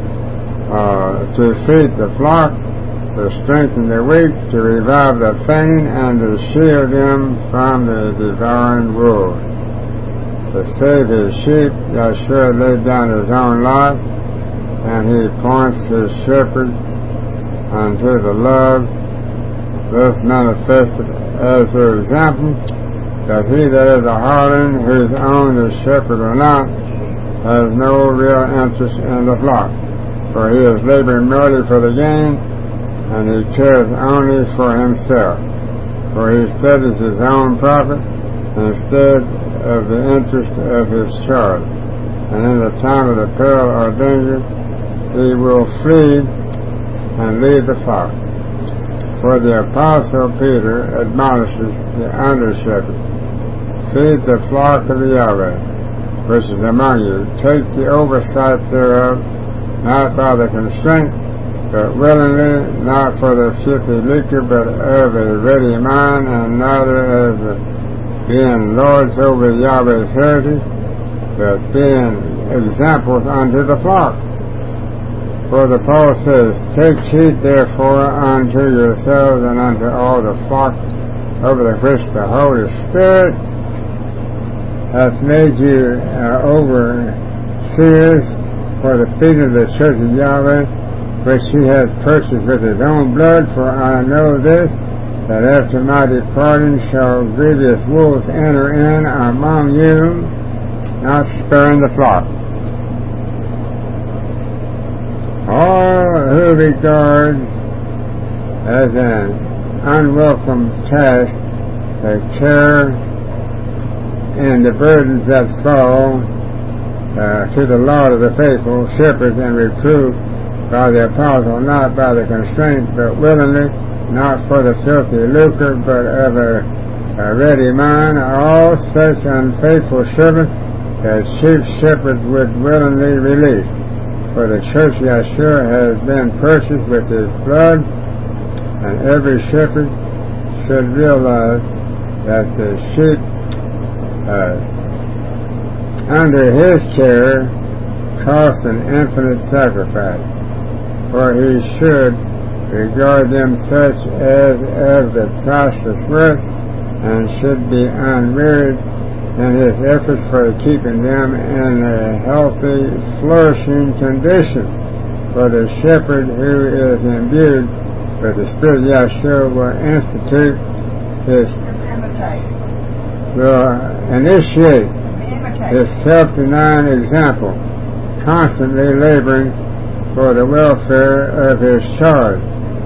uh, to feed the flock, to strengthen the weak, to revive the faint, and to shield them from the devouring wolves. To save his sheep, Yeshua laid down his own life, and he points his shepherds unto the love thus manifested as their example, that he that is a hireling, whose own the shepherd or not, has no real interest in the flock, for he is laboring merely for the gain, and he cares only for himself, for he studies his own profit instead of the interest of his charge, and in the time of the peril or danger he will flee and leave the flock. For the Apostle Peter admonishes the under shepherd, feed the flock of the Yahweh, which is among you, take the oversight thereof, not by the constraint, but willingly, not for the filthy lucre, but of a ready mind, and neither as the being lords over Yahweh's heritage, but being examples unto the flock. For the Paul says, take heed therefore unto yourselves and unto all the flock over the which the Holy Spirit hath made you uh, overseers for the feeding of the church of Yahweh, which he has purchased with his own blood. For I know this, that after my departing shall grievous wolves enter in among you, not sparing the flock. All who regard as an unwelcome task the care and the burdens that fall uh, to the Lord of the faithful, shepherds, and reproof by the apostle, not by the constraint, but willingly, not for the filthy lucre, but of a, a ready mind. All such unfaithful servants as chief shepherds would willingly release. For the church Yeshua has been purchased with his blood, and every shepherd should realize that the sheep uh, under his care cost an infinite sacrifice, for he should regard them such as of the priceless worth, and should be unwearied in his efforts for keeping them in a healthy, flourishing condition. For the shepherd who is imbued with the Spirit of Yeshua will institute his, will initiate his self-denying example, constantly laboring for the welfare of his charge.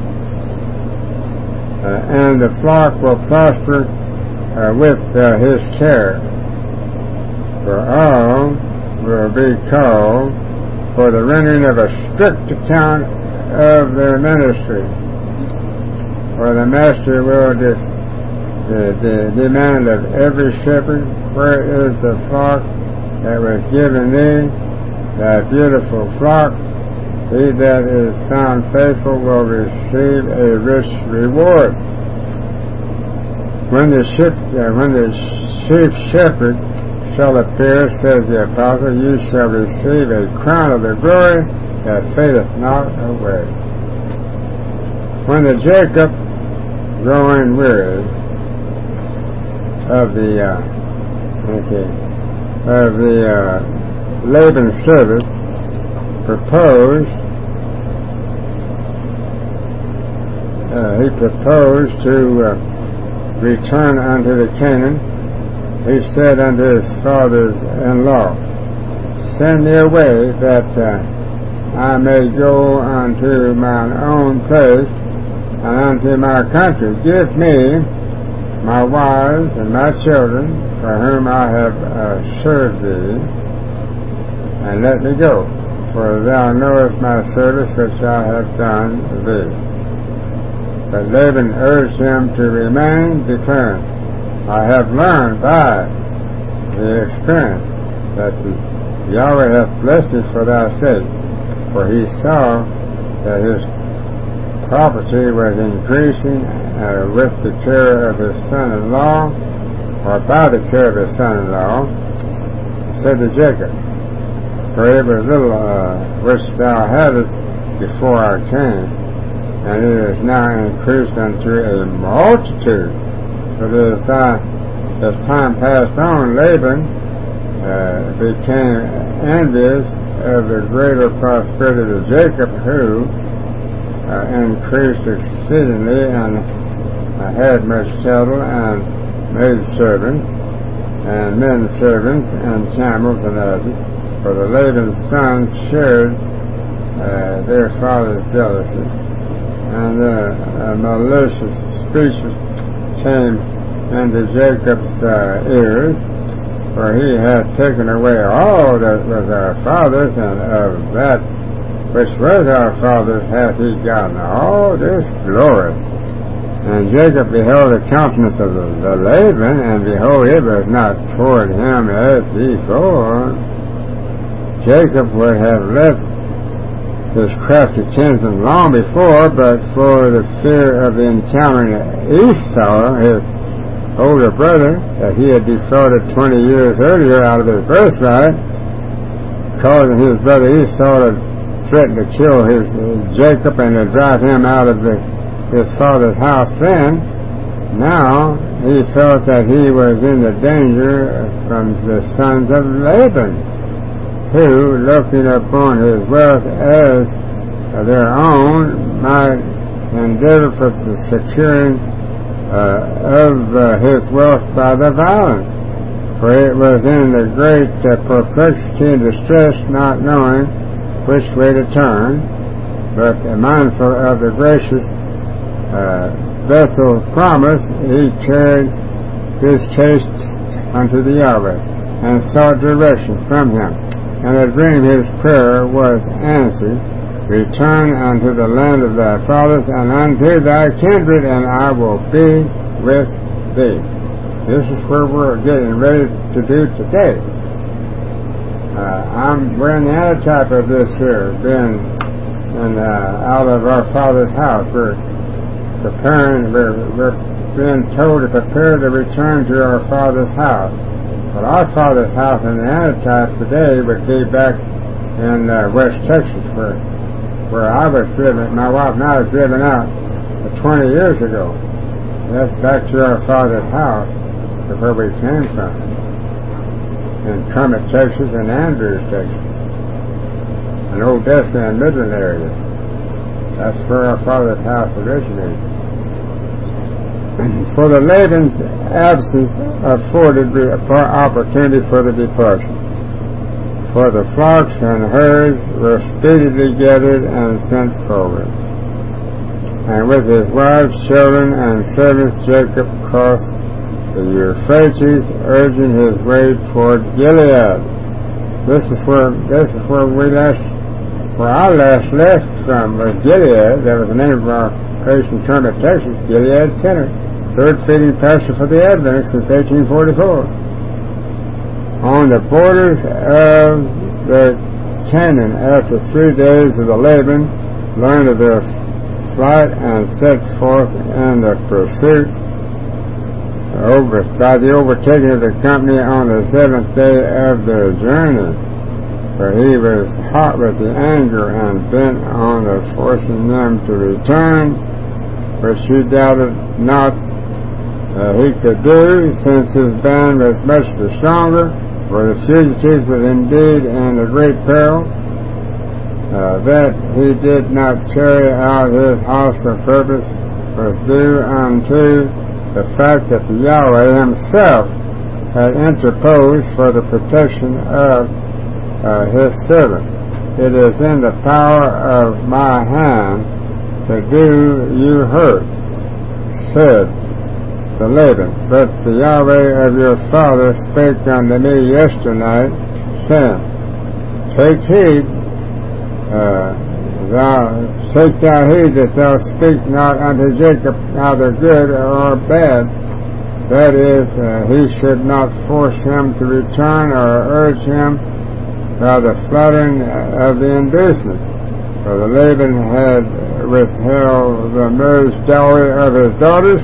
Uh, and the flock will prosper uh, with uh, his care. For all will be called for the rendering of a strict account of their ministry. For the master will dis, uh, de, demand of every shepherd, where is the flock that was given thee, thy beautiful flock? He that is found faithful will receive a rich reward. When the, ship, uh, when the chief shepherd shall appear, says the apostle, you shall receive a crown of the glory that fadeth not away. When the Jacob, growing weary of the uh, okay, of the uh, Laban's service, proposed, uh, he proposed to uh, return unto the Canaan. He said unto his fathers-in-law, send me away that uh, I may go unto mine own place and unto my country. Give me my wives and my children, for whom I have uh, served thee, and let me go, for thou knowest my service which I have done thee. But Laban urged him to remain, declaring, I have learned by the experience that the Yahweh hath blessed me for thy sake. For he saw that his property was increasing uh, with the care of his son-in-law, or by the care of his son-in-law. Said to Jacob, for it was little uh, which thou hadst before I came, and it is now increased unto a multitude. For as time, as time passed on, Laban uh, became envious of the greater prosperity of Jacob, who uh, increased exceedingly and uh, had much cattle and maidservants and men servants and camels and asses. For the Laban's sons shared uh, their father's jealousy, and uh, a malicious speeches came into Jacob's uh, ears, for he had taken away all that was our father's, and of that which was our father's hath he gotten all this glory. And Jacob beheld the countenance of the, the Laban, and behold, it was not toward him as before. Jacob would have left his crafty kinsman long before, but for the fear of encountering Esau, his older brother, that he had defrauded twenty years earlier out of his birthright, causing his brother Esau to threaten to kill his uh, Jacob and to drive him out of the, his father's house. Then, now he felt that he was in the danger from the sons of Laban, who, looking upon his wealth as their own, might endeavor for the securing uh, of uh, his wealth by the violence. For it was in the great uh, perplexity and distress, not knowing which way to turn, but uh, mindful of the gracious uh, vessel's promise, he carried his case unto the Yahweh and sought direction from him. And a dream his prayer was answered, return unto the land of thy fathers, and unto thy kindred, and I will be with thee. This is where we're getting ready to do today. Uh, I'm we're in the antitype of this here, being in, uh, out of our Father's house. We're preparing, we're, we're being told to prepare to return to our Father's house. But our Father's house in the antitype today would be back in uh, West Texas, where where I was driven, my wife and I was driven out twenty years ago. That's back to our Father's house, to where we came from, in Kermit, Texas, and Andrews, Texas, and Odessa and Midland area. That's where our Father's house originated. For the Laban's absence afforded the opportunity for the departure. For the flocks and herds were speedily gathered and sent forward. And with his wives, children, and servants, Jacob crossed the Euphrates, urging his way toward Gilead. This is where this is where we last, where I last left from was Gilead. That was the name of our place in Kermit, Texas, Gilead Center, third feeding pasture for the Adventists since eighteen forty-four. On the borders of the Canaan, after three days of the Laban, learned of their flight and set forth in the pursuit over, by the overtaking of the company on the seventh day of their journey. For he was hot with the anger and bent on the forcing them to return, which he doubted not uh, he could do, since his band was much the stronger. For the fugitives were indeed in a great peril, uh, that he did not carry out his hostile purpose was due unto the fact that the Yahweh himself had interposed for the protection of uh, his servant. It is in the power of my hand to do you hurt, said the Laban. But the Yahweh of your father spake unto me yesternight, saying, Take heed, uh, thou take thou heed that thou speak not unto Jacob either good or bad. That is, uh, he should not force him to return or urge him by the flattering of the inducement. For the Laban had withheld the marriage dowry of his daughters,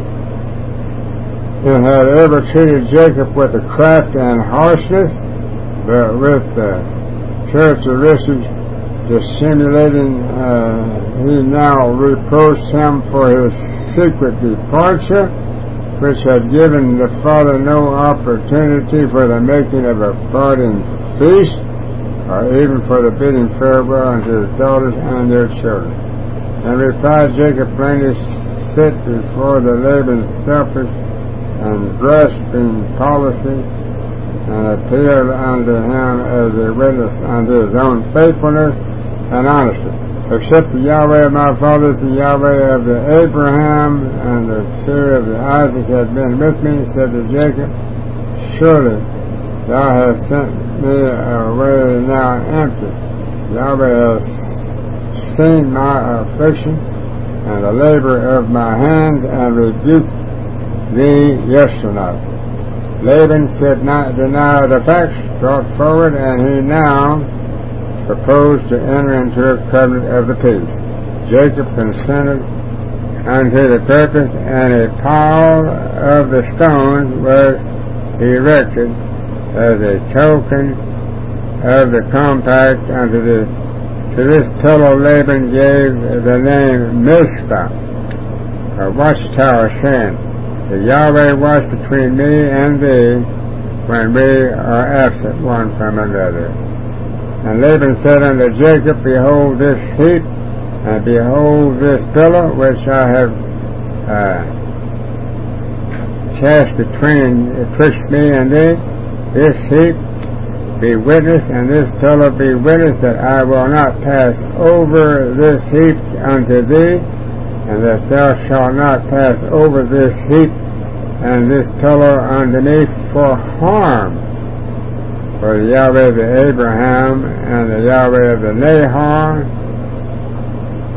and had ever treated Jacob with a craft and harshness, but with the characteristics dissimulating, uh, he now reproached him for his secret departure, which had given the father no opportunity for the making of a parting feast, or even for the bidding farewell unto his daughters and their children. And replied Jacob plainly, sit before the Laban's selfish and grasping policy, and appeared unto him as a witness unto his own faithfulness and honesty. Except the Yahweh of my fathers, the Yahweh of the Abraham, and the fear of the Isaac had been with me, said to Jacob, surely thou hast sent me away now empty. Yahweh has seen my affliction and the labor of my hands, and rebuked thee yesternight. Laban could not deny the facts brought forward, and he now proposed to enter into a covenant of the peace. Jacob consented unto the purpose, and a pile of the stones was erected as a token of the compact unto the to this pillow Laban gave the name Mizpah, a watchtower, saying, the Yahweh watch between me and thee when we are absent one from another. And Laban said unto Jacob, behold this heap, and behold this pillow which I have uh, cast between twixt me and thee. This heap be witness, and this pillow be witness, that I will not pass over this heap unto thee, and that thou shalt not pass over this heap and this pillow unto me for harm. For the Yahweh of the Abraham and the Yahweh of the Nahor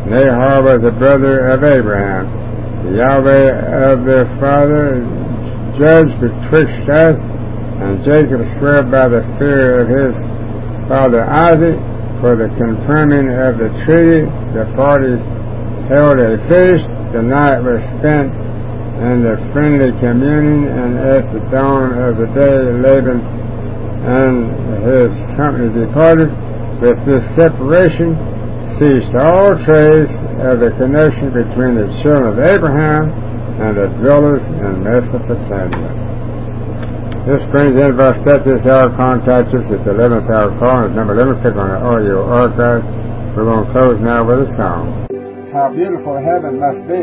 Nahor was a brother of Abraham. Yahweh of their father judged betwixt us, and Jacob swore by the fear of his father Isaac for the confirming of the treaty. The parties held a feast. The night was spent in the friendly communion, and at the dawn of the day Laban and his company departed. With this separation ceased all trace of the connection between the children of Abraham and the dwellers in Mesopotamia. This brings in verse thirty. This hour. Contact us at the eleventh hour call. It's number eleven. Click on the audio archive. We're going to close now with a song. How beautiful heaven must be.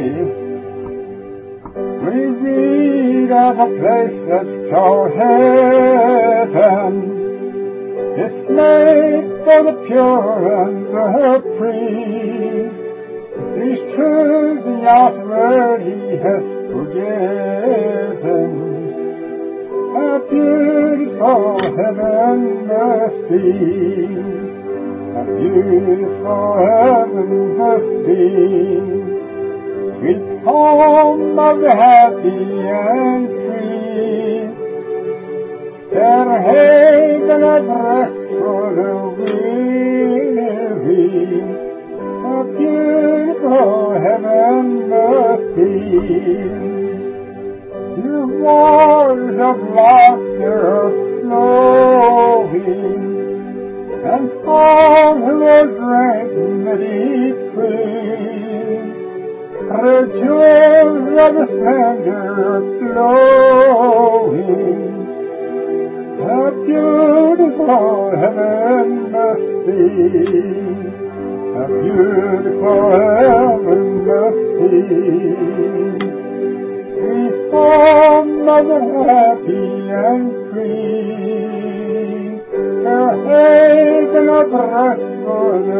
We read of a place that's called heaven. It's made for the pure and the free. These truths in God's word He has forgiven. A beautiful heaven must be. A beautiful heaven must be. Sweet home of the happy and free. Their haven of rest for the weary. A beautiful heaven must be. Your waters of laughter are flowing, and all who will drink the deep free. The jewels of the splendor are flowing. A beautiful heaven must be. A beautiful heaven must be. Sweet home of the happy and free. A haven of rest for the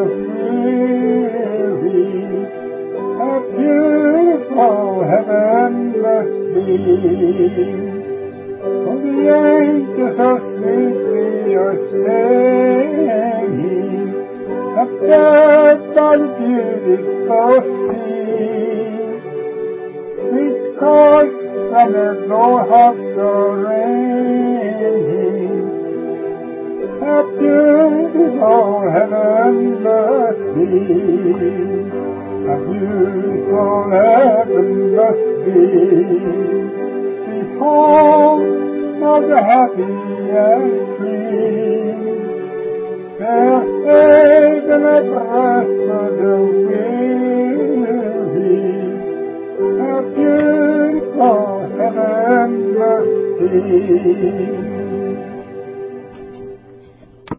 weary. A beautiful heaven must be. For the angels so sweetly are singing, up there by the beautiful sea. Sweet chords from their gold harps are ringing. A beautiful heaven must be. A beautiful heaven must be. Home of the happy and free. Their haven of rest for the weary. A beautiful heaven must be.